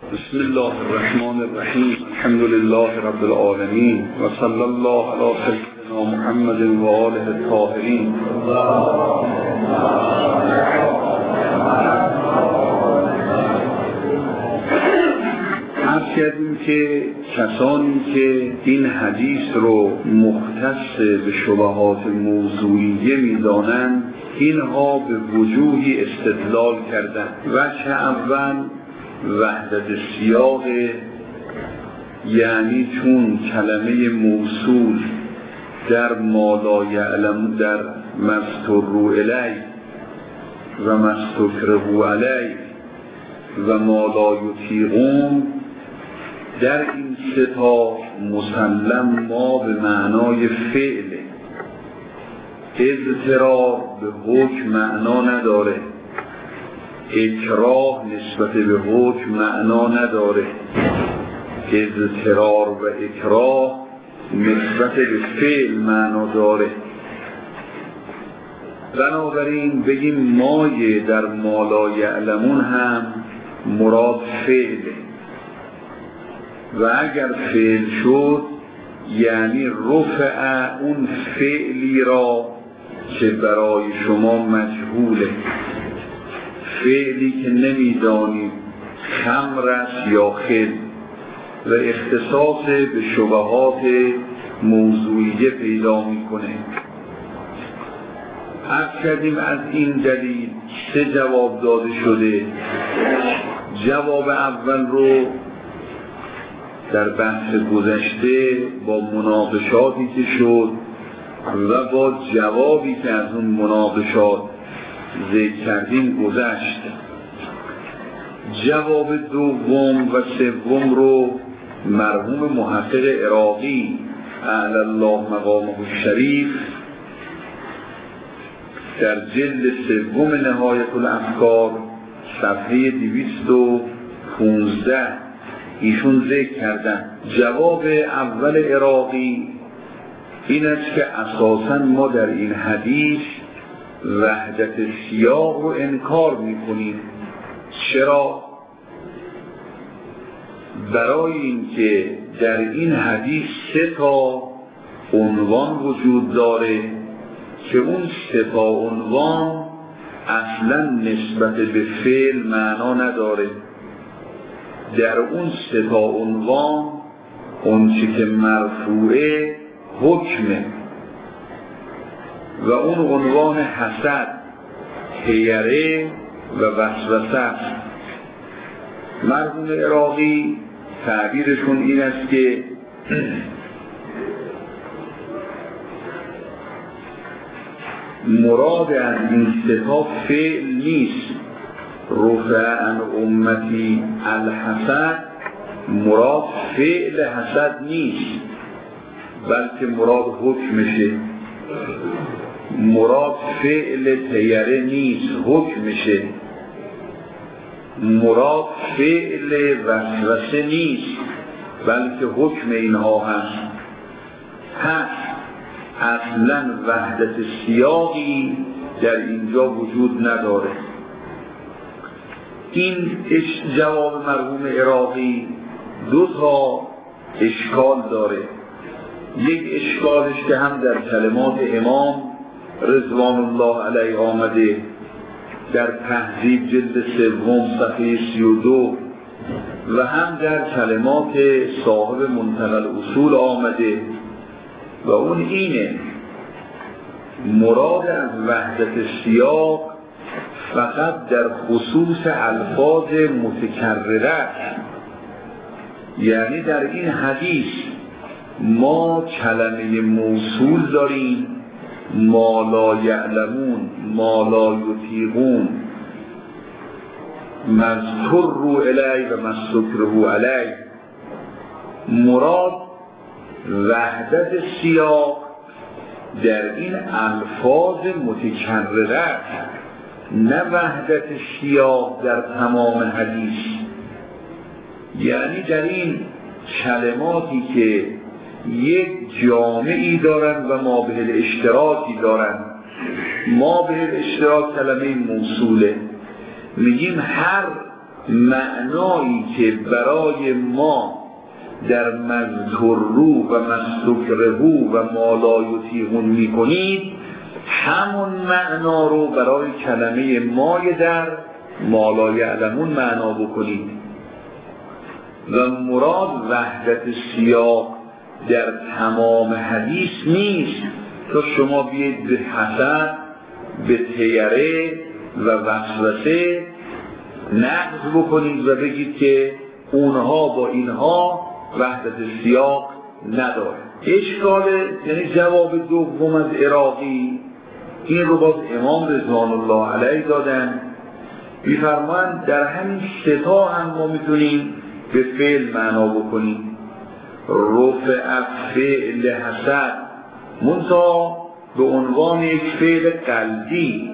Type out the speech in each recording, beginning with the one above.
بسم الله الرحمن الرحیم. الحمد لله رب العالمین و صلی الله علی سیدنا محمد و آله الطاهرین. عرض کردیم که کسانی که این حدیث رو مختص به شبهات موضوعیه می‌دانند اینها به وجوهی استدلال کردند. وجه اول وحدت سیاق، یعنی چون کلمه موصول در ما لا یعلم، در مستر الی و مستکره علی و ما لا یطیقون، در این سه تا مسلم ما به معنای فعل. اضطرار به حکم معنا نداره، اکراه نسبت به حکم معنا نداره، اضطرار و اکراه نسبت به فعل معنا داره. بنابراین بگیم مایه در ما لا یعلمون هم مراد فعله و اگر فعل شد یعنی رفع اون فعلی را که برای شما مجهوله، فعلی که نمیدانید خمر است یا خل، و اختصاص به شبهات موضوعیه پیدا میکنه. عرض کردیم از این دلیل سه جواب داده شده. جواب اول رو در بحث گذشته با مناقشاتی که شد و با جوابی که از اون مناقشات ذکر کردیم گذشت. جواب دوم و سوم رو مرحوم محقق عراقی اعلی الله مقامه الشریف در جلد سوم نهایت الافکار صفحه 215 ایشون ذکر کردن. جواب اول عراقی این است که اساساً ما در این حدیث وحدت سیاق رو انکار میکنیم. چرا؟ برای اینکه در این حدیث سه تا عنوان وجود داره که اون سه تا عنوان اصلا نسبت به فعل معنا نداره. در اون سه تا عنوان اون چی که مرفوعه حکمه و اون عنوان حسد، حیره و وسوسه است. مرحوم عراقی تعبیرشون این است که مراد از این سه تا فعل نیست. رفع عن امتی الحسد، مراد فعل حسد نیست بلکه مراد حکمشه. مراد فعل طیره نیست، حکمشه. مراد فعل وسوسه نیست بلکه حکم اینها هست. پس اصلا وحدت سیاقی در اینجا وجود نداره. این جواب مرحوم عراقی دو تا اشکال داره. یک اشکالش که هم در کلمات امام رضوان الله علیه آمده در تهذیب جلد سوم صفحه 32 و هم در کلمات صاحب منتقى الاصول آمده و اون اینه: مراد از وحدت سیاق فقط در خصوص الفاظ متکرره است. یعنی در این حدیث ما کلمه موصول داریم، ما لا یعلمون، ما لا یطیقون، مستر الی و مستکره علی. مراد وحدت سیاق در این الفاظ متکرره است، نه وحدت سیاق در تمام حدیث. یعنی در این کلماتی که یک جامعی دارن و مابه الاشتراکی دارن. مابه الاشتراک کلمه موصوله، میگیم هر معنایی که برای ما در مذکروا و مستکرهوا و ما لا یطیقون میکنید، همون معنا رو برای کلمه مای در ما لا یعلمون معنا بکنید. و مراد وحدت سیاق در تمام حدیث نیست تا شما بیاید به حسد، به طیره و وسوسه نقض بکنید و بگید که اونها با اینها وحدت سیاق نداره. اشکال، یعنی جواب دوم از عراقی، این رو باز امام رضوان الله علیه دادن. می‌فرمایند در همین سه تا هم ما میتونیم به فعل معنا بکنیم. رفع فعل حسد منتها به عنوان یک فعل قلبی.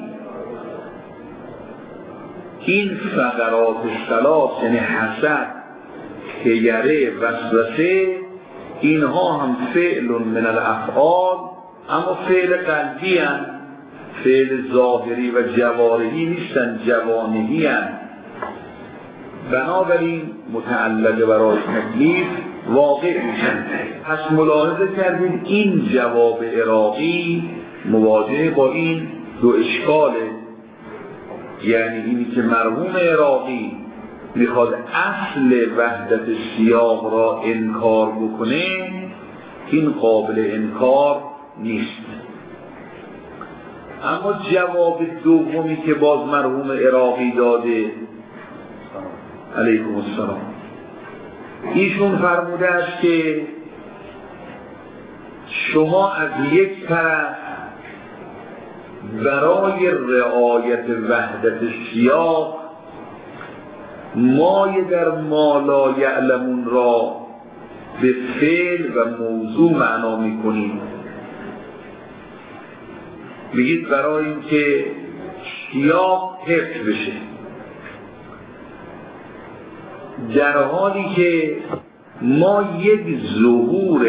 این فقرات ثلاث یعنی حسد، طیره، وسوسه، اینها هم فعل من الافعال، اما فعل قلبی هستند، فعل ظاهری و جوارحی نیستن، جوانحی هستند. بنابراین متعلق برای تکلیف واقع میشن. پس ملاحظه کردید این جواب عراقی مواجه با این دو اشکاله، یعنی اینی که مرحوم عراقی میخواد اصل وحدت سیاق را انکار بکنه، این قابل انکار نیست. اما جواب دومی که باز مرحوم عراقی داده علیکم السلام، ایشون فرموده است که شما از یک طرف برای رعایت وحدت سیاق مای در ما لا یعلمون را به فعل و موضوع معنا میکنید. میگید برای اینکه سیاق حفظ بشه، در حالی که ما یک ظهور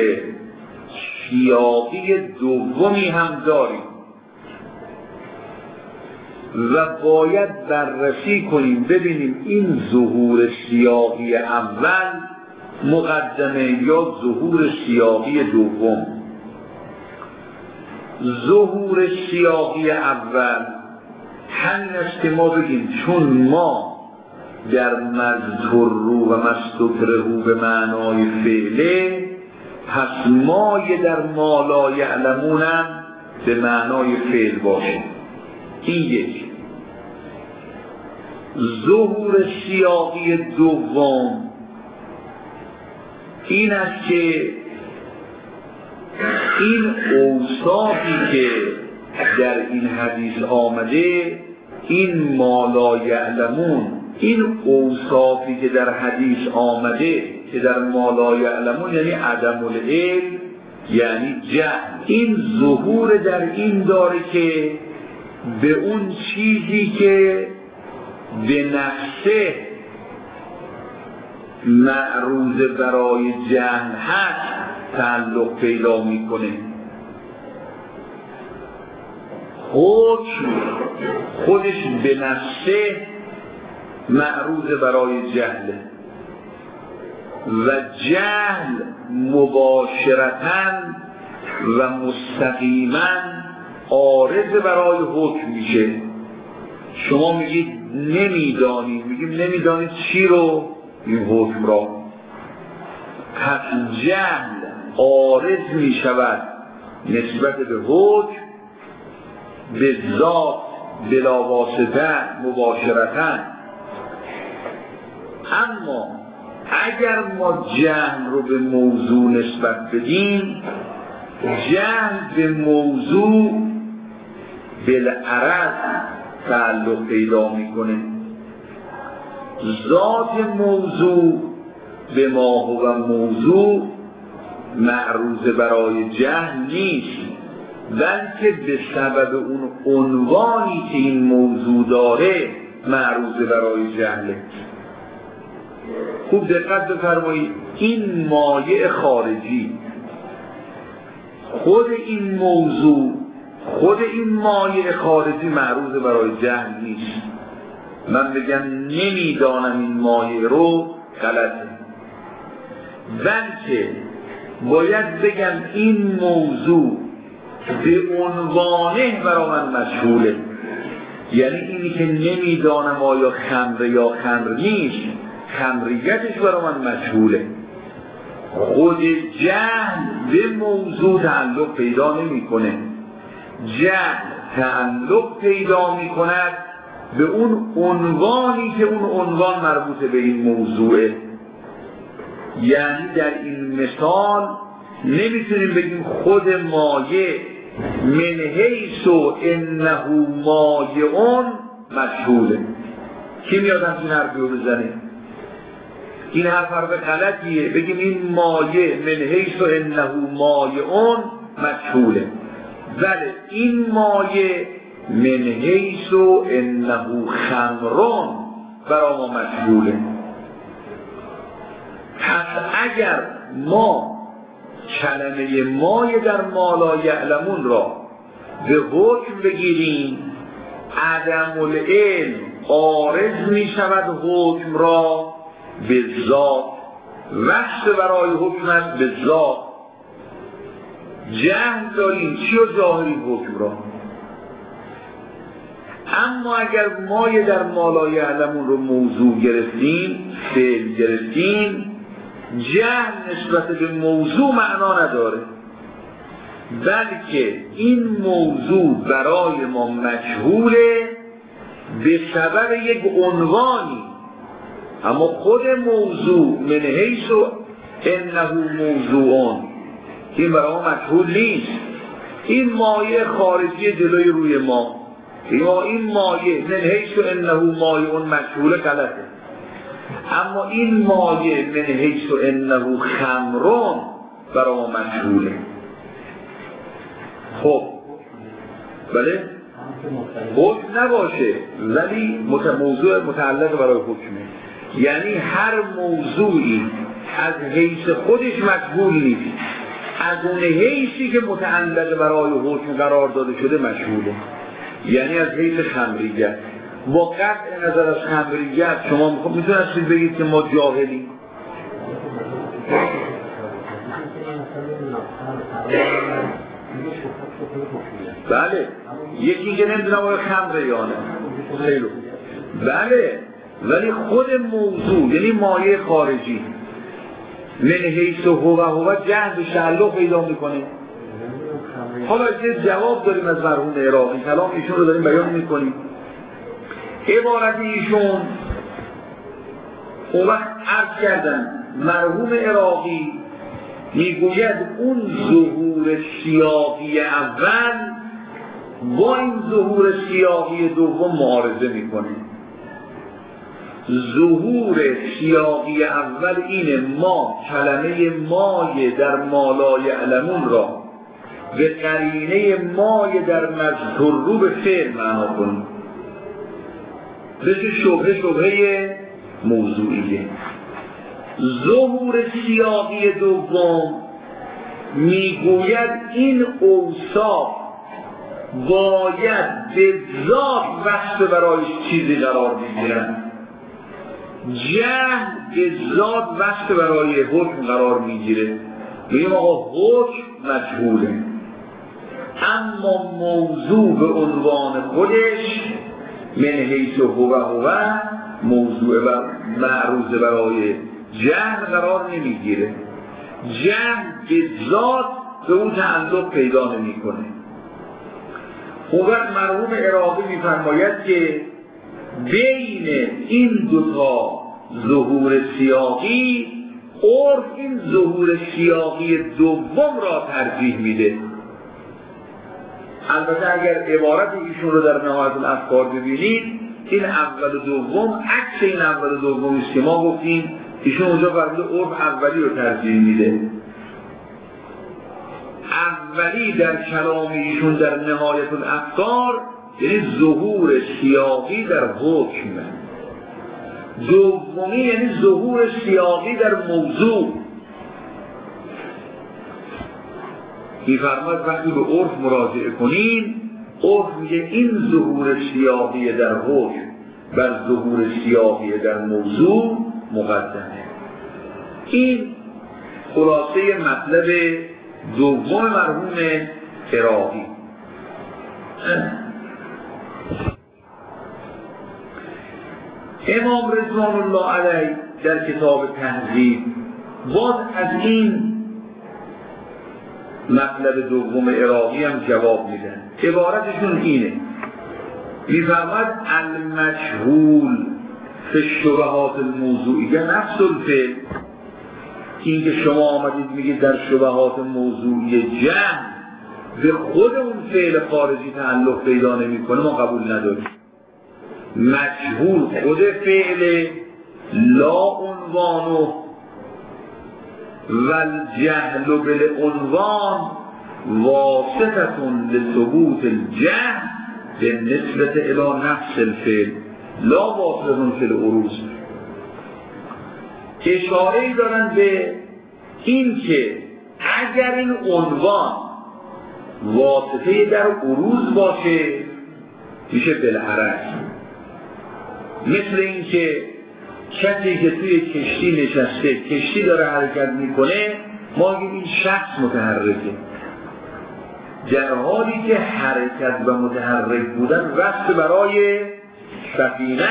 سیاقی دومی هم داریم و باید بررسی کنیم ببینیم این ظهور سیاقی اول مقدمه یا ظهور سیاقی دوم. ظهور سیاقی اول همین است که ما بگیم چون ما در مذکروا و مستکرهوا به معنای فعله، پس مای در ما لا یعلمون هم به معنای فعل باشه. این یک. ظهور سیاقی دوم این است که این اوصافی که در این حدیث آمده، این ما لا یعلمون، این اوصافی که در حدیث آمده که در ما لا یعلمون یعنی عدم العلم، یعنی جهل، این ظهور در این داره که به اون چیزی که به نفسه معروض برای جهل هست تعلق پیدا میکنه. حکم خودش به نفسه معروض برای جهله و جهل مباشرتاً و مستقیماً عارض برای حکم میشه. شما میگید نمیدانید، میگیم نمیدانید چی رو؟ این حکم را. پس جهل عارض میشود نسبت به حکم به ذات بلا واسطه مباشرتاً. اما اگر ما جهل رو به موضوع نسبت بدیم، جهل به موضوع بالعرض تعلق پیدا میکنه. ذات موضوع به ما هو موضوع معروض برای جهل نیست، بلکه به سبب اون عنوانی که این موضوع داره معروض برای جهله. خوب دقت بفرمایید، این مایع خارجی، خود این موضوع، خود این مایع خارجی معروض برای جهل نیست. من بگم نمیدانم این مایه رو غلطه، بلکه باید بگم این موضوع به عنوانه برای من مشغوله. یعنی اینی که نمیدانم آیا خمر یا خمر نیست، خمریتش برای من مشغوله. خود جهل به موضوع تعلق پیدا نمی کنه. جهل تعلق پیدا می کند به اون عنوانی که اون عنوان مربوط به این موضوعه. یعنی در این مثال نمیتونیم بگیم خود مایه من حیث انه مایعون مشغوله. کی میاد همچین حرفی رو بزنه؟ این حرف غلطیه. بگیم این مایه من حیث انه مایعون مشغوله. بله این مایه من حیث انه خمرون برای ما مشغوله. پس اگر ما کلمه مایه در ما لا یعلمون را به حکم بگیریم، عدم العلم عارض می شود حکم را به ذات. وقت برای حکمت به ذات. جهل داریم چی رو ظاهری حکم را. اما اگر مایه در ما لا یعلمون رو موضوع گرفتیم، فعل گرفتیم، جهل نسبت به موضوع معنا نداره، بلکه این موضوع برای ما مجهوله به سبب یک عنوانی. اما خود موضوع من حیث انه موضوعون این برای ما مجهول نیست. این مایه خارجی جلوی روی ما، این مایه من حیث انه مایعون مجهوله غلطه. اما این مایه من حیث انه خمرون برای ما مجهوله. خب بله حکم نباشه ولی موضوع متعلق برای حکمه. یعنی هر موضوعی از حیث خودش مجهول نیست، از اون حیثی که متعلق برای حکم قرار داده شده مجهوله. یعنی از حیث خمریت. با قطع نظر از خمریت شما میتونستید بگید که ما جاهلیم. بله یکی که نمیدونم آیا خمره یا نه. خیلی بله، ولی خود موضوع یعنی مایه خارجی من حیث هو جهل به تعلق پیدا میکنه. حالا یه جواب داریم از مرحوم عراقی، کلام ایشون رو داریم بیان میکنیم. عبارت ایشون اون وقت عرض کردن مرحوم عراقی میگوید اون ظهور سیاقی اول با این ظهور سیاقی دوم معارضه میکنه. ظهور سیاقی اول اینه ما کلمه مایه در ما لا یعلمون را به قرینه مایه در مذکور رو به فعل معنا کنیم. بشه شبهه موضوعیه. ظهور سیاقی دوم میگوید این اوصاف باید به ذات وصف برای چیزی قرار میگیرن. جهل به ذات وصف برای حکم قرار میگیره. میگیم آقا حکم مجهوله، اما موضوع به عنوان خودش من حیث هو موضوع و معروض برای جهل قرار نمیگیره. جهل به ذات به اون تعلق پیدا نمیکنه. اون وقت مرحوم عراقی میفرماید که بین این دوتا ظهور سیاقی عرف این ظهور سیاقی دوم را ترجیح میده. البته اگر عبارت ایشون رو در نهایت الافکار ببینید این اول و دوم عکس این اول و دوم است که ما گفتیم. ایشون اونجا فرموده عرف اولی رو ترجیح میده. اولی در کلام ایشون در نهایت الافکار یعنی ظهور سیاقی در حکم، دومی یعنی ظهور سیاقی در موضوع. می‌فرماید وقتی به عرف مراجعه کنین، عرف میگه این ظهور سیاقی در حکم بر ظهور سیاقی در موضوع مقدمه. این خلاصه مطلب دوم مرحوم عراقی. امام رضوان الله علیه در کتاب تهذیب باز از این مطلب دوم عراقی هم جواب میدن. عبارتشون اینه، میفرماید المجهول فی الشبهات الموضوعیه نفس الفعل. این که شما آمدید میگید در شبهات موضوعی جهل به خود اون فعل خارجی تعلق پیدا نمیکنه، ما قبول نداریم. مجهول خود فعل لا عنوانه و الجهل بالعنوان واسطة لثبوت الجهل بالنسبة الى نفس الفعل لا واسطة فی العروض. اشاره‌ای دارن به این که اگر این عنوان واسطه در عروض باشه میشه بالحرج. مثل این که کسی که توی کشتی نشسته، کشتی داره حرکت میکنه، ما میگیم این شخص متحرکه، در حالی که حرکت و متحرک بودن وقت برای سفینه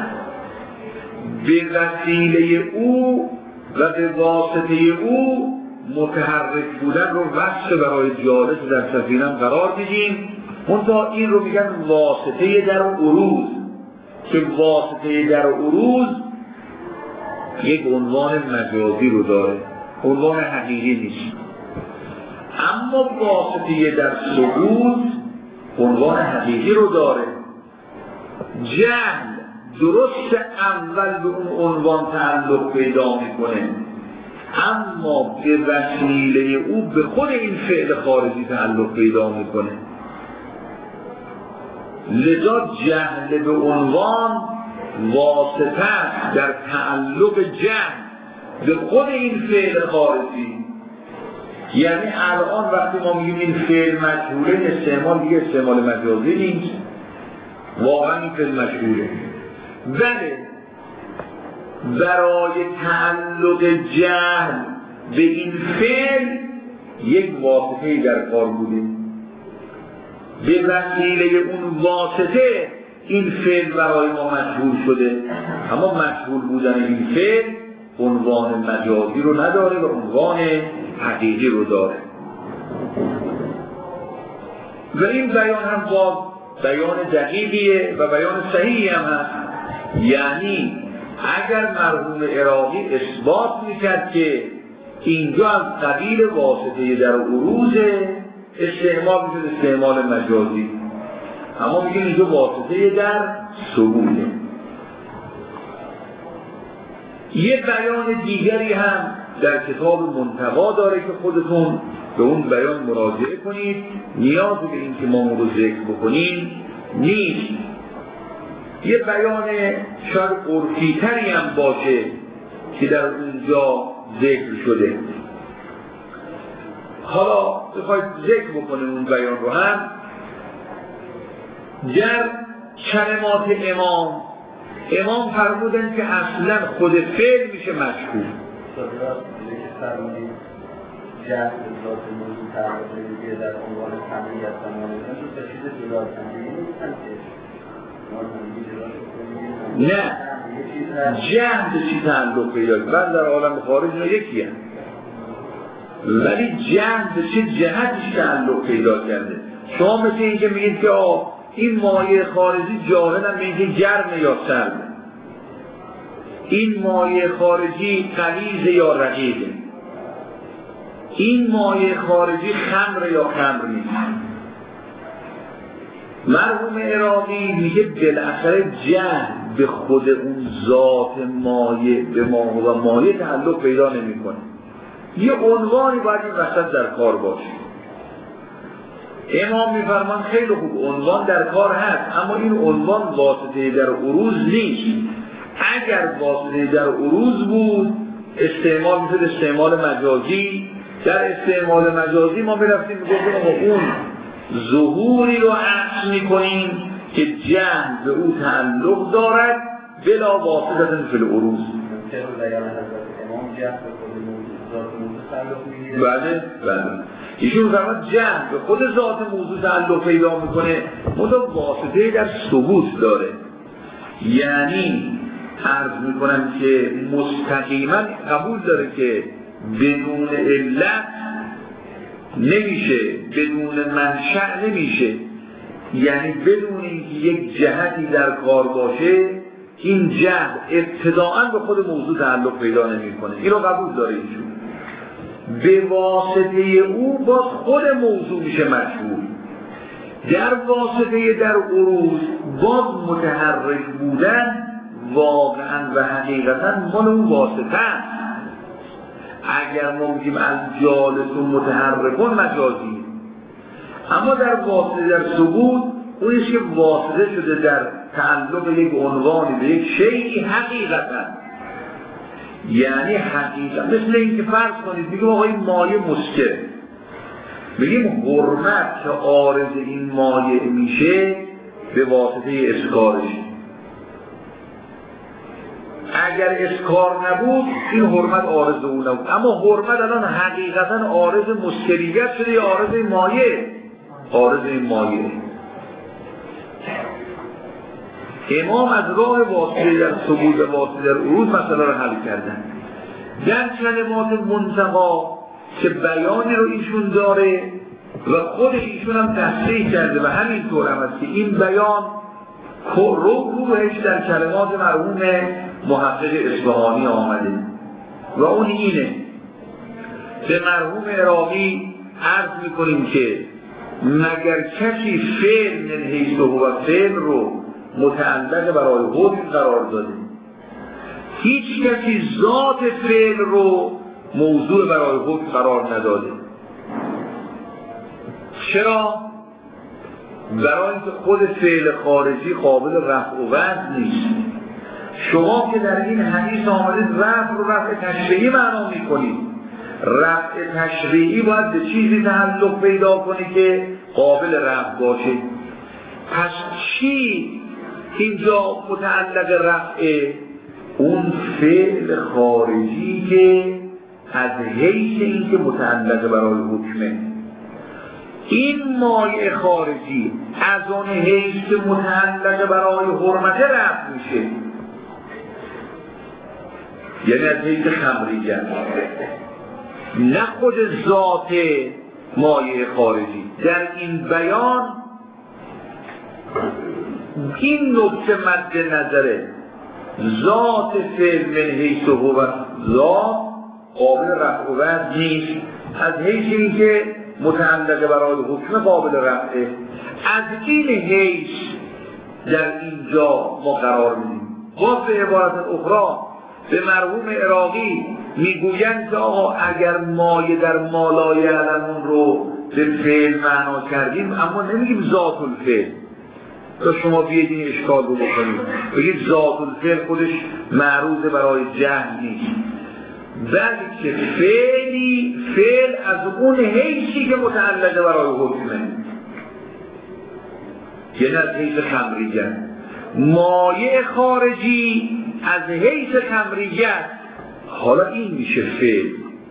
به وسیله او و به واسطه او متحرک بودن رو وصف برای جالس در سفینه قرار میدیم. منتها این رو میگن واسطه در عروض، که واسطه در عروض یک عنوان مجازی رو داره، عنوان حقیقی نیست. اما واسطه در ثبوت عنوان حقیقی رو داره. جهل درست اول به اون عنوان تعلق پیدا میکنه، اما به وسیله او به خود این فعل خارجی تعلق پیدا میکنه. لذا جهل به عنوان واسطه است در تعلق جهل به خود این فعل خارجی. یعنی الان وقتی ما میگیم این فعل مجهوله، استعمال دیگه استعمال مجازی نیست، واقعا این فعل مجهوله. ولی برای تعلق جهل به این فعل یک واسطه‌ای در کار بوده، به وسیله اون واسطه این فعل برای ما مجهول شده. اما مجهول بودن این فعل عنوان مجازی رو نداره و عنوان حقیقی رو داره. و این بیان هم باز بیان دقیقیه و بیان صحیحی هم هست. یعنی اگر مرحوم عراقی اثبات میکرد که اینجا از قبیل واسطه در عروض، استعمال میشد استعمال مجازی، اما میگه اینجا واسطه در ثبوته. یه بیان دیگری هم در کتاب منتقا داره که خودتون به اون بیان مراجعه کنید، نیاز به این که ما اون رو ذکر بکنیم نیست. یه بیان شاید عرفی تری هم باشه که در اونجا ذکر شده. حالا بخواید ذکر بکنیم اون بیان رو هم. در کلمات امام فرمودن که اصلا خود فعل میشه مشکوک. جهل ذات موضوع تعریف دیگه در عنوان تمریز زمانه تو تشخیص جدا تمریز نه، جهل به چی تعلق پیدا کرده؟ من در عالم خارج اینا یکی هم، ولی جهل به چه جهتش تعلق پیدا کرده؟ شما مثل این که میگید که این مایه خارجی جاهلم به اینکه گرمه یا سرده، این مایه خارجی غلیظه یا رقیقه، این مایه خارجی خمر یا خمر نیست. مرحوم عراقی میگه بالاخره جهل به خود اون ذات مایه به مایه و مایه تعلق پیدا نمیکنه. یه عنوانی باید این وسط در کار باشه. امام میفرمان خیلی خوب عنوان در کار هست، اما این عنوان واسطه در عروض نیست. اگر واسطه در عروض بود استعمال میشد استعمال مجازی. در استعمال مجازی ما میرفتیم میگفتیم اون ظهوری رو عکس میکنیم که جهل به او تعلق دارد بلا واسطه فی العروض. بله ایشون فرمود جهل به خود ذات موضوع تعلق پیدا میکنه، مطلب واسطه در ثبوت داره. یعنی عرض میکنم که مستقیما قبول داره که بدون علت نمیشه، بدون منشأ نمیشه، یعنی بدون اینکه یک جهتی در کار باشه این جهت ابتداءً به خود موضوع تعلق پیدا نمیکنه. این رو قبول داره ایشون. به واسطه او باز خود موضوع میشه مشهور. در واسطه در عروض باز متحرک بودن واقعا و حقیقتا مال اون واسطه است. اگر ما بگیم از جالس و متحرکون مجازی، اما در واسطه در ثبوت اونیست که واسطه شده در تعلق یک عنوانی به یک شیئی حقیقتا، یعنی حقیقتا. مثل این که فرض کنید بگیم آقای مایه مسکر، بگیم حرمت که عارض این مایه میشه به واسطه اسکارش. اگر اسکار نبود این حرمت عارض اون نبود، اما حرمت الان حقیقتا عارض مسکریت شده یا عارض مایه؟ عارض این مایه. امام از راه واسطه در ثبوت و واسطه در عروض مسئله رو حل کردن. در کلمات منتقا که بیانی رو ایشون داره و خود ایشون هم تصریح کرده و همینطور هم است که این بیان روحش در کلمات مرحوم محقق اصفهانی آمده و اون اینه. به مرحوم عراقی عرض میکنیم که مگر کسی فعل من حیث و فعل رو متعلق برای حکم قرار داده، هیچ کسی ذات فعل رو موضوع برای حکم قرار نداده. چرا؟ برای اینکه خود فعل خارجی قابل رفع و وضع نیست. شما که در این حدیث آمدید رفع رو رفع تشریعی معنا میکنید، رفع تشریعی باید به چیزی تعلق پیدا کنی که قابل رفع باشه. پس چی اینجا متعلق رفع؟ اون فعل خارجی که از حیث این که متعلق برای حکمه. این مایه خارجی از اون حیث که متعلق برای حرمت رفع میشه، یعنی از حیث خمریت، نه خود ذات مایه خارجی. در این بیان این نکته مد نظره، ذات فعل من حیث هو ذات قابل رفع و وضع نیست، از حیث این که متعلق برای حکم قابل رفعه. از این حیث در اینجا ما قرار میدیم. باز به عبارت اخرى به مرحوم عراقی میگویند که آقا اگر مایه در مالای علمون رو به فعل معنا کردیم، اما نمیگیم ذات الفعل. تا شما بیاید این اشکال رو بکنید بگید ذات الفعل خودش معروض برای جهل نیست، بلکه فعل از اون حیثی که متعلقه برای حکمه، یعنی از حیث خمریت. مایه خارجی از حیث خمریت، حالا این میشه فعل.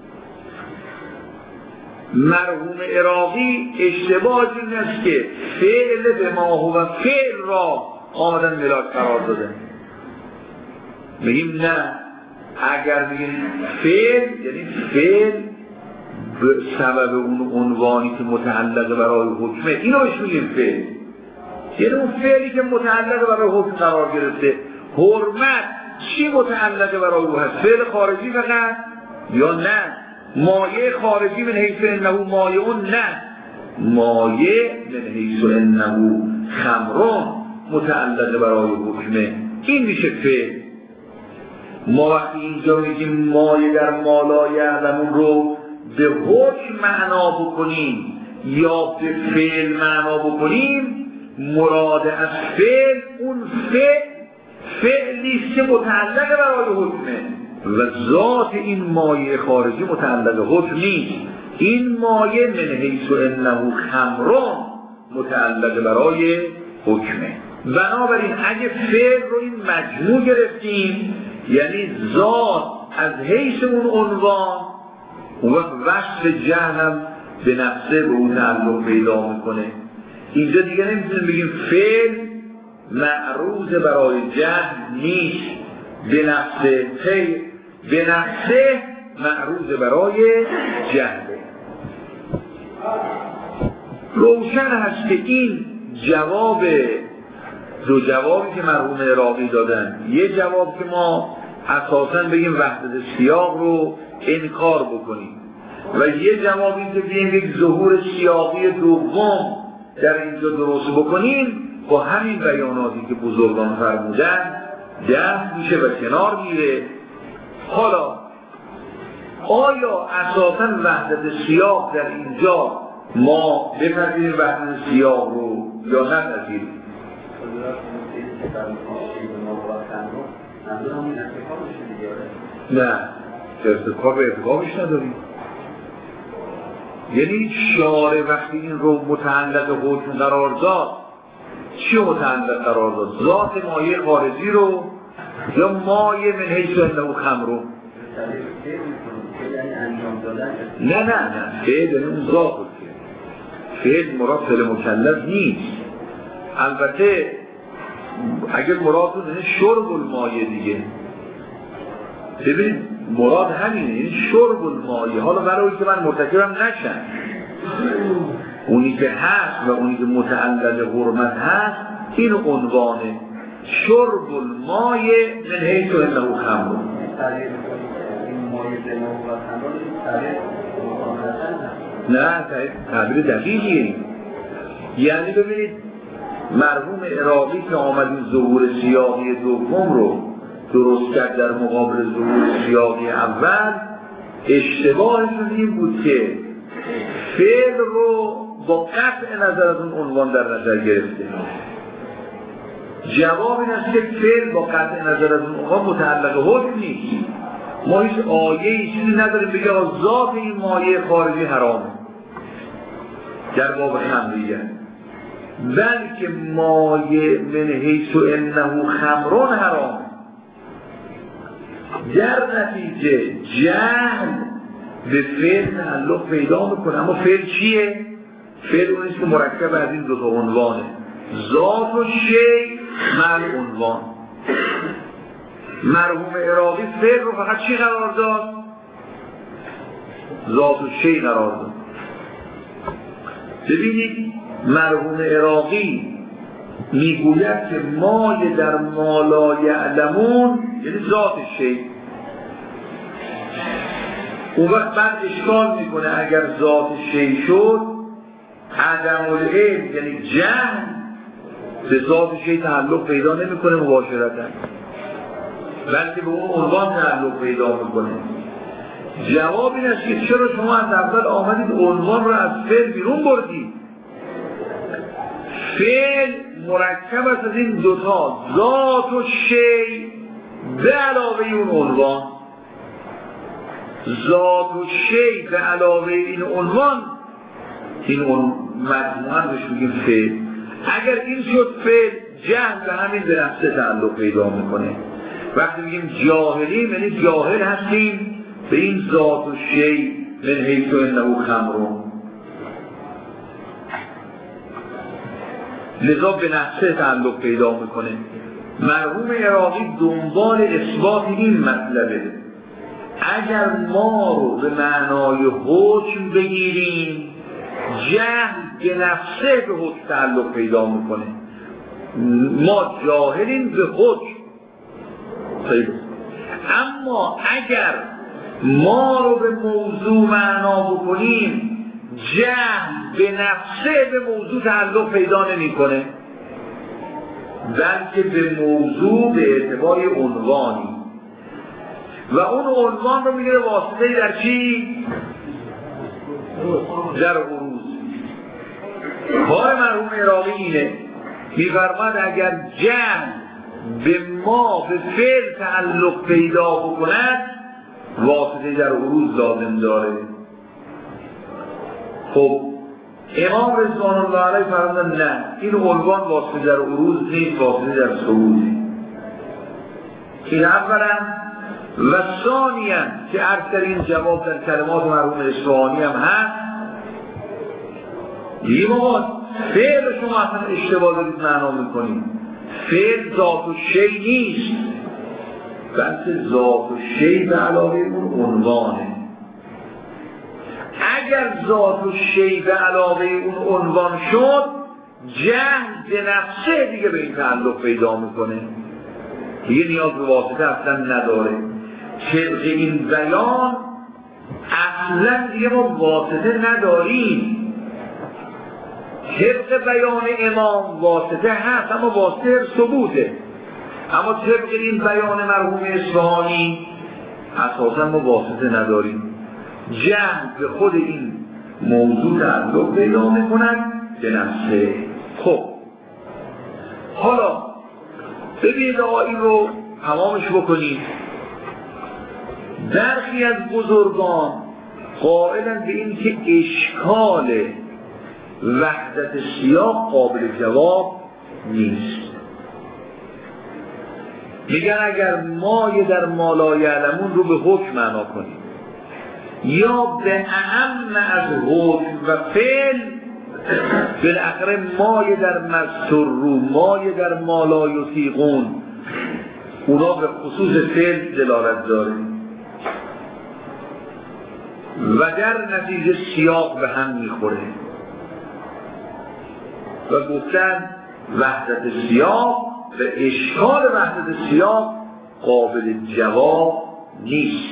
مرحوم عراقی اشتباه این است که فعل به ما هو فعل را آمدن ملاک قرار داده. میگیم نه، اگر بگیم فعل یعنی فعل به سبب اون عنوانی که متعلق برای حکمه، اینو بهش میگیم فعل، یعنی اون فعلی که متعلق برای حکم قرار گرفته. حرمت چی متعلق برای او هست؟ فعل خارجی فقط یا نه مایه خارجی من حیث انه مایه اون؟ نه، مایه من حیث انه خمرون متعلق برای حکمه. این میشه فعل. ما وقتی اینجا میگیم مایه در مالای علمون رو به حکم معنا بکنیم یا به فعل معنا بکنیم، مراد از فعل اون فعلیست که متعلق برای حکمه و ذات این مایه خارجی متعلق حکم نیست. این مایه من حیث انه خمرون متعلق برای حکمه. بنابراین اگه فعل رو این مجموع گرفتیم یعنی ذات از حیث اون عنوان، اون وقت وصف جهل هم به نفسه به اون تعلق پیدا میکنه. اینجا دیگه نمیتونیم بگیم فعل معروض برای جهل نیست، به نفسه خیر، به نفسه معروض برای جهله. روشن هست که این جواب، دو جوابی که مرحوم عراقی دادن، یه جواب که ما اساساً بگیم وحدت سیاق رو انکار بکنیم و یه جواب این که بگیم یک ظهور سیاقی دوم در اینجا درست بکنیم، با همین بیاناتی که بزرگان فرمودن دست میشه و کنار میره. حالا آیا اساساً وحدت سیاق در اینجا ما بپذیریم وحدت سیاق رو یا نپذیریم؟ نه، ارتکاب به ارتکابش نداریم. یعنی شارع وقتی این رو متعلق حکم قرار داد، چی متعلق قرار داد؟ ذات مایه خارجی رو یا مایه من حیث انه خمر رو؟ نه فعل یعنی اون ذات رو، فعل مراد فعل مکلف نیست. البته اگر مراد رو یعنی شرب المایه دیگه، ببینید مراد همینه، یعنی شرب المایه. حالا برای که من مرتکبم نشم، اونی که هست و اونی که متعلق حرمت هست این عنوانه، شرب المایه من حیث انه خمر. نه تعبیر دقیقیه. یعنی ببینید مرحوم عراقی که آمد این ظهور سیاقی دوم رو درست کرد در مقابل ظهور سیاقی اول، اشتباهشون این بود که فعل رو با قطع نظر از اون عنوان در نظر گرفته. جواب این است که فعل با قطع نظر از اون عنوان متعلق حکم نیست. ما هیچ آیه‌ای چیزی نداریم بگه ذات این مایه خارجی حرامه در باب خمریه، بلکه مایه من حیث انه خمرون حرامه. در نتیجه جهل به فعل تعلق پیدا میکنه. اما فعل چیه؟ فعل اونیست که مرکب از این دو تا عنوانه، ذات و شی مع عنوان. مرحوم عراقی فعل رو فقط چی قرار داد؟ ذات و شی قرار داد. ببینید مرحوم عراقی میگوید که مایه در ما لا یعلمون یعنی ذات شی. اون وقت بعد اشکال میکنه اگر ذات شی شد عدم العلم یعنی جهل به ذات شی تعلق پیدا نمیکنه مباشرتا، بلکه به اون عنوان تعلق پیدا میکنه. جواب این است که چرا شما از اول آمدید عنوان رو از فعل بیرون بردید؟ فعل مرکب است از این دوتا، ذات و شی به علاوه اون عنوان. ذات و شی به علاوه این عنوان، این مجموعاً بهش میگیم فعل. اگر این شد فعل، جهل به همین به نفسه تعلق پیدا میکنه. وقتی میگیم جاهلیم یعنی جاهل هستیم به این ذات و شی من حیث انه خمرون، لذا به نفسه تعلق پیدا میکنه. مرحوم عراقی دنبال اثبات این مطلبه. اگر ما رو به معنای حکم بگیریم، جهل به نفسه به حکم تعلق پیدا میکنه. ما جاهلیم به حکم. اما اگر ما رو به موضوع معنا بکنیم، جهل به نفسه به موضوع تعلق پیدا نمیکنه، بلکه به موضوع به اعتبار عنوانی، و اون عنوان رو میگیره واسطه در چی؟ در عروض. کار مرحوم عراقی اینه، می‌فرماید اگر جهل به ما به فعل تعلق پیدا بکند واسطه در عروض لازم داره. خب امام رضوان الله علیه فرمودن نه، این عنوان واسطه در عروض نیست، واسطه در صعوده. این اولا. و ثانیاً که عرض در این جواب در کلمات مرحوم اصفهانی هم هست، یه موقع فعل شما اصلا اشتباه دارید معنا میکنید. فعل ذات و شی نیست، بلکه ذات و شی به علاوه اون عنوانه. اگر ذات و شی به علاوه اون عنوان شد، جهل به نفسه دیگه به این تعلق پیدا میکنه، دیگه نیاز به واسطه اصلا نداره. طبق این بیان اصلا دیگه ما واسطه نداریم. طبق بیان امام واسطه هست، اما واسطه ثبوته. اما طبق این بیان مرحوم اصفهانی اساسا ما واسطه نداریم. جهل به خود این موضوع تعلق پیدا میکنن به نفسه. خب حالا ببینید آقا این رو تمامش بکنید. برخی از بزرگان قائلن به این که اشکال وحدت سیاق قابل جواب نیست. میگن اگر مایه در ما یعلمون رو به حکم معنا کنیم یا به اهم از حکم و فعل، بالاخره مایه در مستر رو، مایه در ما لا یطیقون، اونا به خصوص فعل دلالت داره و در نتیجه سیاق به هم میخوره و گفتن وحدت سیاق و اشکال وحدت سیاق قابل جواب نیست.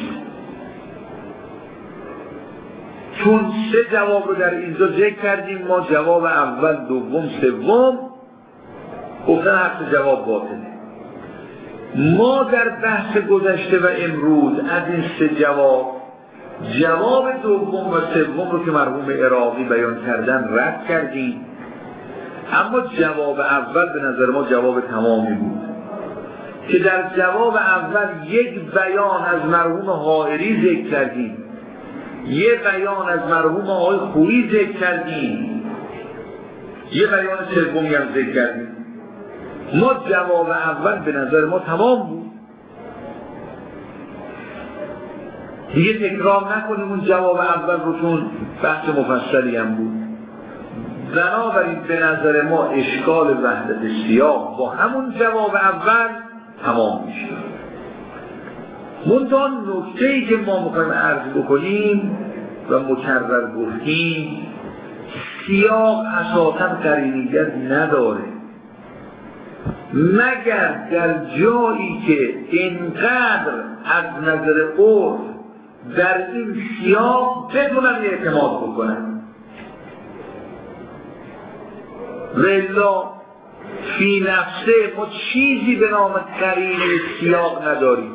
چون سه جواب رو در اینجا ذکر کردیم، ما جواب اول، دوم، سوم، گفتن هر جواب باطله. ما در بحث گذشته و امروز از این سه جواب دوم و سوم رو که مرحوم عراقی بیان کردن رد کردیم، اما جواب اول به نظر ما جواب تمامی بود که در جواب اول یک بیان از مرحوم حائری ذکر کردیم، یک بیان از مرحوم آقای خویی ذکر کردیم، یک بیان سومی هم ذکر کردیم. ما جواب اول به نظر ما تمام بود، دیگه تکرار نکنیم اون جواب اول رو، چون بحث مفصلی هم بود. بنابراین به نظر ما اشکال وحدت سیاق با همون جواب اول تمام میشه. منتها نکته‌ای که ما میخوایم عرض بکنیم و مکرر گفتیم، سیاق اساساً قرینیت نداره مگر در جایی که اینقدر از نظر عرف در این سیاق بدونن اعتماد بکنن. ولا فی نفسه ما چیزی به نام قرینه سیاق نداریم.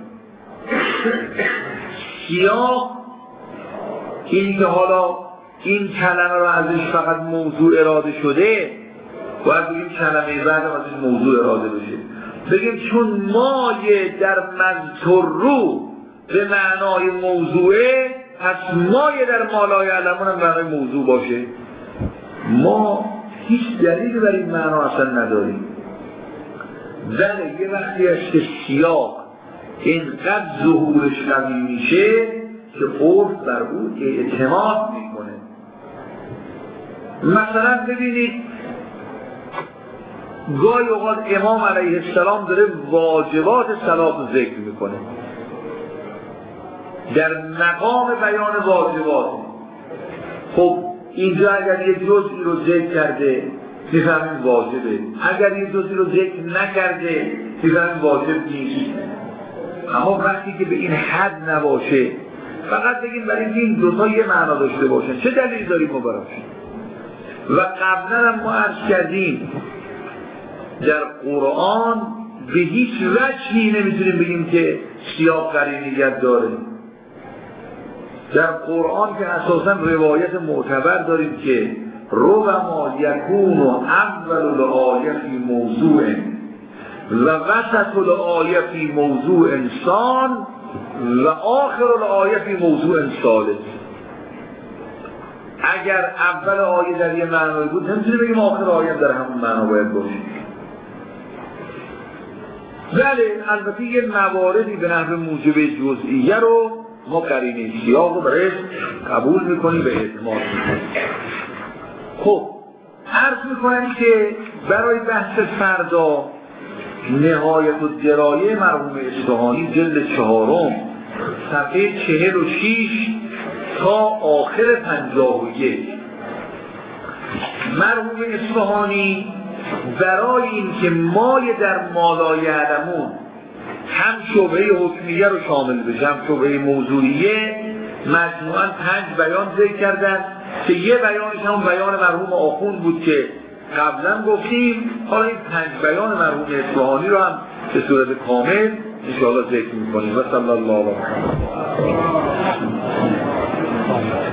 سیاق این که حالا این کلمه رو ازش فقط موضوع اراده شده، باید بگیم کلمه بعد ازش موضوع اراده بشه، بگیم چون مایه در مذکر رو به معنای موضوعه، پس مایه در ما لا یعلمون هم معنای موضوع باشه. ما هیچ دلیلی بر این معنا اصلا نداریم. ولی یه وقتی است که سیاق اینقدر ظهورش قوی میشه که عرف بر او اعتماد میکنه. مثلا ببینید گاهی اوقات امام علیه السلام داره واجبات صلات رو ذکر میکنه، در مقام بیان واجبات. خب اینجا اگر یه جزئی رو ذکر کرده میفهمیم واجبه، اگر یه جزئی رو ذکر نکرده میفهمیم واجب نیست. اما وقتی که به این حد نباشه، فقط بگیم برای اینکه این دوتا یه معنا داشته باشن، چه دلیلی داریم ما براش؟ و قبلا هم ما عرض کردیم در قرآن به هیچ وجهی نمیتونیم بگیم که سیاق قرینیت داره. در قرآن که اساسا روایت معتبر داریم که ربما یکون اول الآیه فی موضوع و وسط الآیه فی موضوع انسان و آخر الآیه فی موضوع ثالث. اگر اول آیه در یه معنایی بود نمیتونیم بگیم آخر آیه در همون معنا باید باشه. بله البته یه مواردی به نحو موجب جزئیه رو ما قرینه سیاق رو برای قبول میکنیم به اعتماد میکنیم. خب عرض میکنم که برای بحث فردا نهایت الدرایه مرحوم اصفهانی جلد 4 صفحه 46 تا آخر 51 مرحوم اصفهانی برای این که مای در مالای علمون هم شبهه حکمیه رو شامل بشه هم شبهه موضوعیه مجموعاً 5 بیان ذکر کردن که یه بیانش هم بیان مرحوم آخوند بود که قبلا گفتیم. حالا این 5 بیان مرحوم اصفهانی رو هم به صورت کامل انشاءالله ذکر می‌کنیم. و صلی الله علیه و سلم.